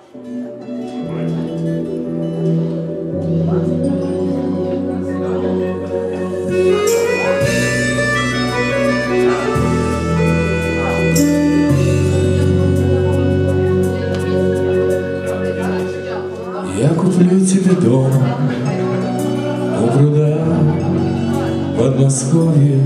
Я куплю тебе дом у пруда в Подмосковье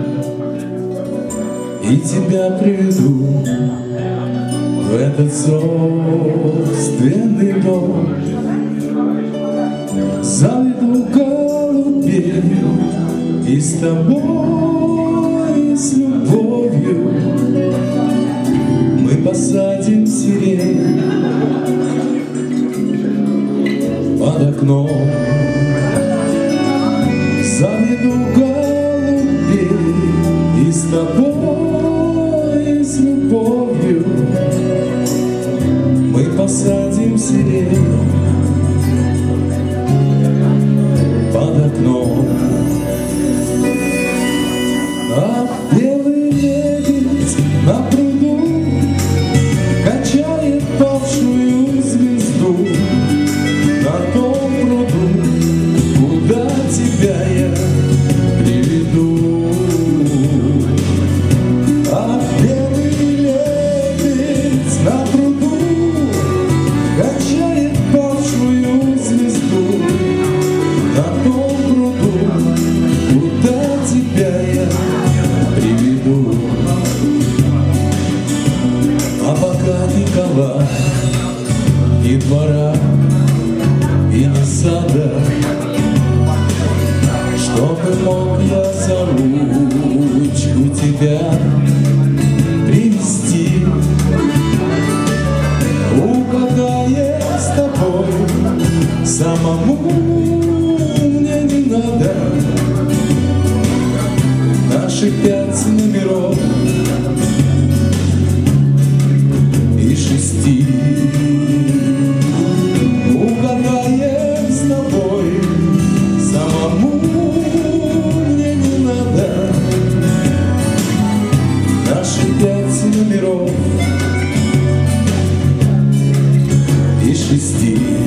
и тебя приведу в этот собственный дом. Заведу голубей и с тобой, с любовью мы посадим сирень под окном. Заведу голубей и с тобой, с любовью мы посадим сирень под окном. А белый лебедь на пруду качает павшую звезду на том пруду, куда тебя я приведу. А белый лебедь на пруду качает павшую звезду на том пруду, куда тебя я приведу. А пока Николай и двора и не сада, чтобы мог я за ручку тебя привести, угадая с тобой, самому мне не надо наших 5 номеров и 6. Угадаем с тобой, самому мне не надо наши 5 номеров и 6.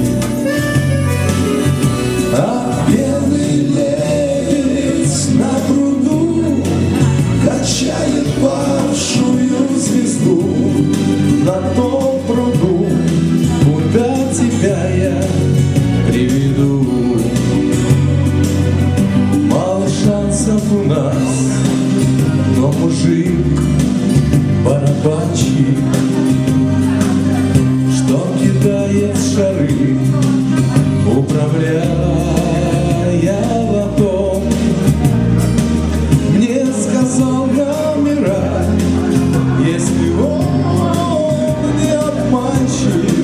А белый лебедь на пруду качает павшую звезду на том пруду, куда тебя я приведу. Мало шансов у нас, но мужик барабанщик, что кидает шары, управляя лотом, мне сказал номера, если он не обманщик,